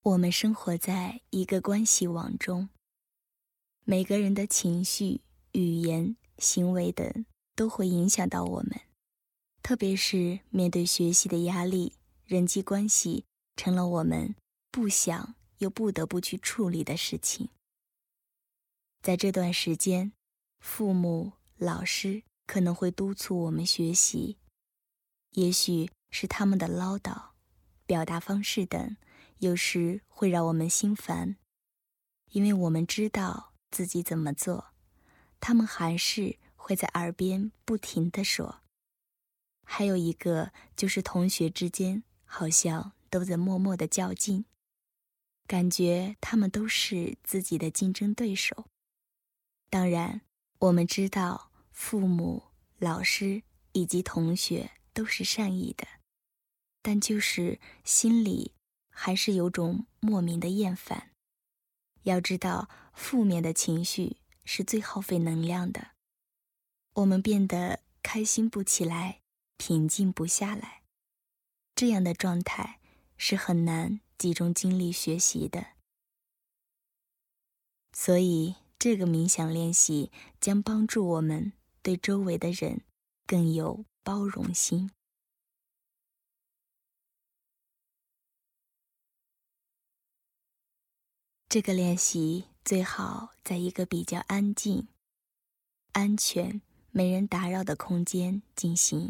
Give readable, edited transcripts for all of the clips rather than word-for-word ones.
我们生活在一个关系网中，每个人的情绪、语言、行为等都会影响到我们。特别是面对学习的压力，人际关系成了我们不想又不得不去处理的事情。在这段时间，父母、老师可能会督促我们学习，也许是他们的唠叨、表达方式等，有时会让我们心烦，因为我们知道自己怎么做，他们还是会在耳边不停地说。还有一个就是同学之间好像都在默默地较劲，感觉他们都是自己的竞争对手。当然，我们知道父母、老师以及同学都是善意的，但就是心里还是有种莫名的厌烦。要知道，负面的情绪是最耗费能量的，我们变得开心不起来，平静不下来，这样的状态是很难集中精力学习的。所以这个冥想练习将帮助我们对周围的人更有包容心。这个练习最好在一个比较安静、安全、没人打扰的空间进行，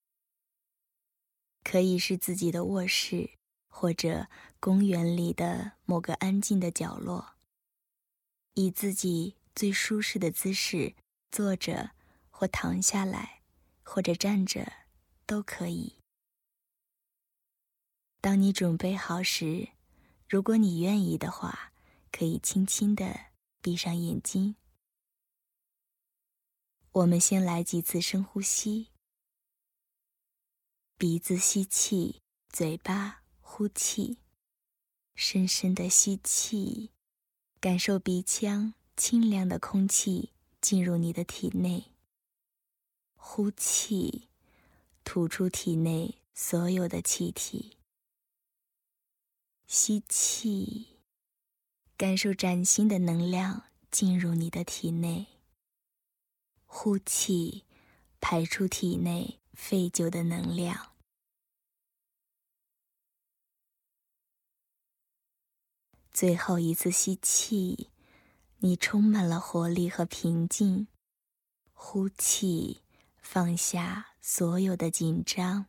可以是自己的卧室，或者公园里的某个安静的角落，以自己最舒适的姿势坐着或躺下来，或者站着都可以。当你准备好时，如果你愿意的话，可以轻轻地闭上眼睛。我们先来几次深呼吸，鼻子吸气，嘴巴呼气，深深的吸气，感受鼻腔清凉的空气进入你的体内。呼气，吐出体内所有的气体。吸气，感受崭新的能量进入你的体内。呼气，排出体内废旧的能量。最后一次吸气，你充满了活力和平静。呼气，放下所有的紧张。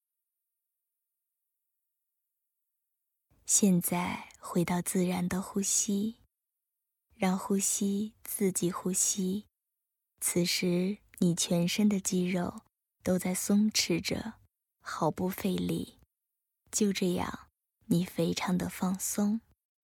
现在回到自然的呼吸，让呼吸自己呼吸。此时你全身的肌肉都在松弛着，毫不费力。就这样，你非常的放松。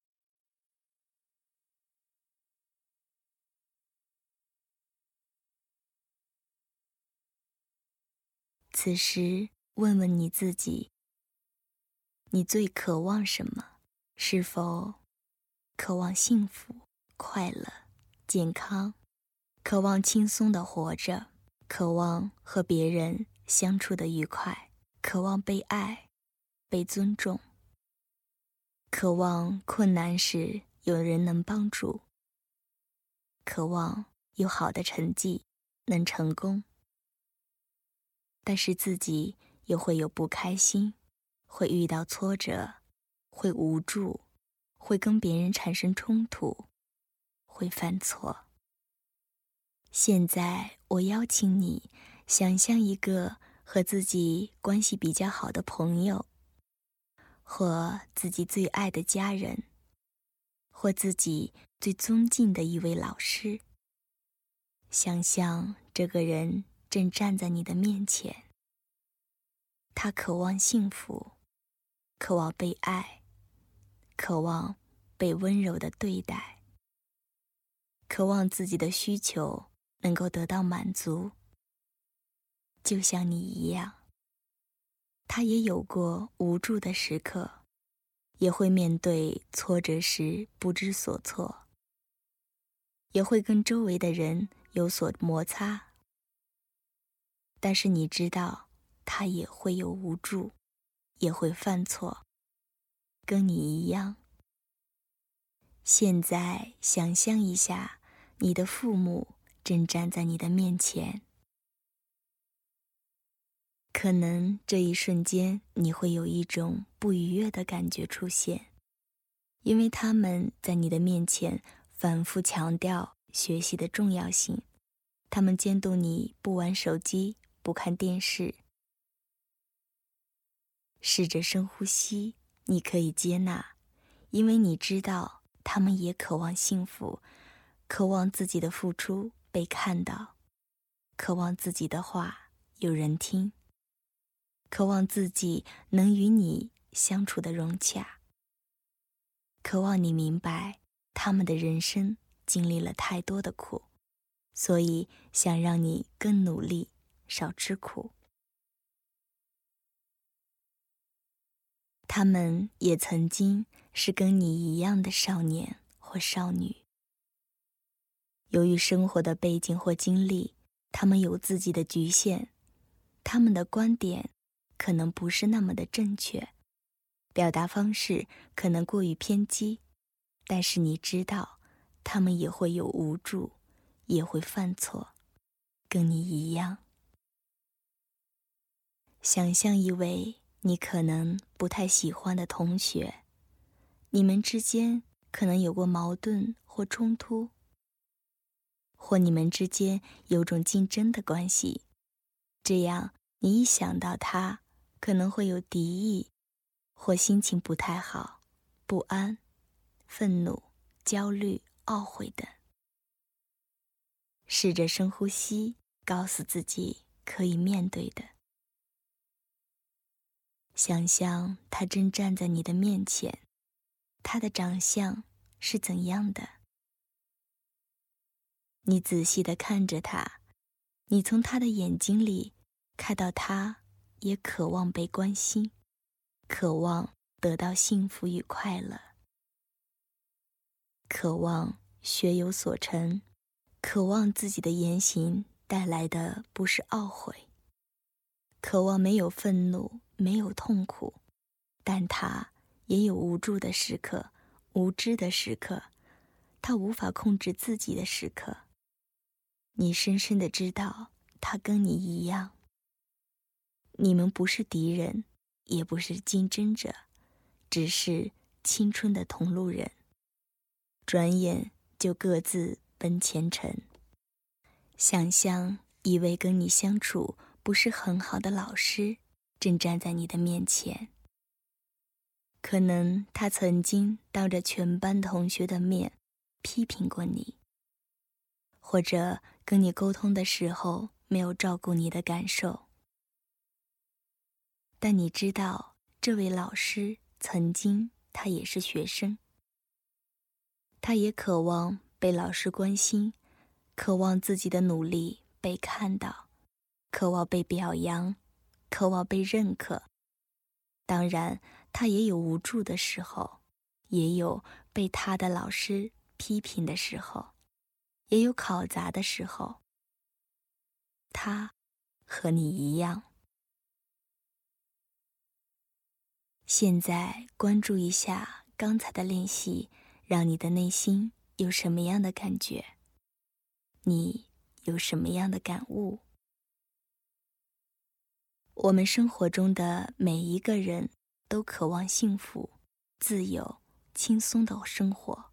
此时问问你自己，你最渴望什么？是否渴望幸福、快乐、健康？渴望轻松地活着？渴望和别人相处的愉快？渴望被爱、被尊重？渴望困难时有人能帮助？渴望有好的成绩，能成功？但是自己又会有不开心，会遇到挫折，会无助，会跟别人产生冲突，会犯错。现在我邀请你想象一个和自己关系比较好的朋友，或自己最爱的家人，或自己最尊敬的一位老师。想象这个人正站在你的面前，他渴望幸福，渴望被爱，渴望被温柔地对待，渴望自己的需求能够得到满足。就像你一样，他也有过无助的时刻，也会面对挫折时不知所措，也会跟周围的人有所摩擦。但是你知道，他也会有无助，也会犯错，跟你一样。 现在想象一下，你的父母正站在你的面前。可能这一瞬间你会有一种不愉悦的感觉出现，因为他们在你的面前反复强调学习的重要性，他们监督你不玩手机，不看电视。试着深呼吸，你可以接纳，因为你知道他们也渴望幸福，渴望自己的付出被看到，渴望自己的话有人听，渴望自己能与你相处的融洽，渴望你明白他们的人生经历了太多的苦，所以想让你更努力，少吃苦。他们也曾经是跟你一样的少年或少女，由于生活的背景或经历，他们有自己的局限，他们的观点可能不是那么的正确，表达方式可能过于偏激，但是你知道，他们也会有无助，也会犯错，跟你一样。想象一位你可能不太喜欢的同学，你们之间可能有过矛盾或冲突，或你们之间有种竞争的关系，这样你一想到他，可能会有敌意，或心情不太好，不安、愤怒、焦虑、懊悔等。试着深呼吸，告诉自己可以面对的。想象他正站在你的面前，他的长相是怎样的？你仔细地看着他，你从他的眼睛里看到他也渴望被关心，渴望得到幸福与快乐，渴望学有所成，渴望自己的言行带来的不是懊悔，渴望没有愤怒，没有痛苦，但他也有无助的时刻，无知的时刻，他无法控制自己的时刻。你深深地知道他跟你一样，你们不是敌人，也不是竞争者，只是青春的同路人，转眼就各自奔前程。想象一位跟你相处不是很好的老师正站在你的面前，可能他曾经当着全班同学的面批评过你，或者跟你沟通的时候没有照顾你的感受。但你知道，这位老师曾经他也是学生，他也渴望被老师关心，渴望自己的努力被看到，渴望被表扬，渴望被认可。当然，他也有无助的时候，也有被他的老师批评的时候，也有考砸的时候。他和你一样。现在关注一下刚才的练习，让你的内心有什么样的感觉？你有什么样的感悟？我们生活中的每一个人都渴望幸福、自由、轻松的生活，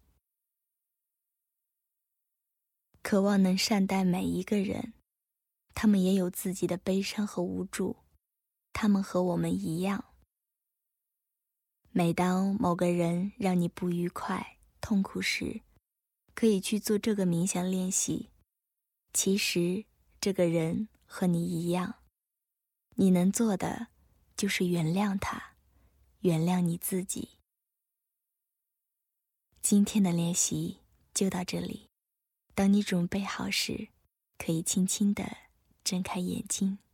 渴望能善待每一个人。他们也有自己的悲伤和无助，他们和我们一样。每当某个人让你不愉快、痛苦时，可以去做这个冥想练习。其实，这个人和你一样，你能做的就是原谅他，原谅你自己。今天的练习就到这里，当你准备好时，可以轻轻地睁开眼睛。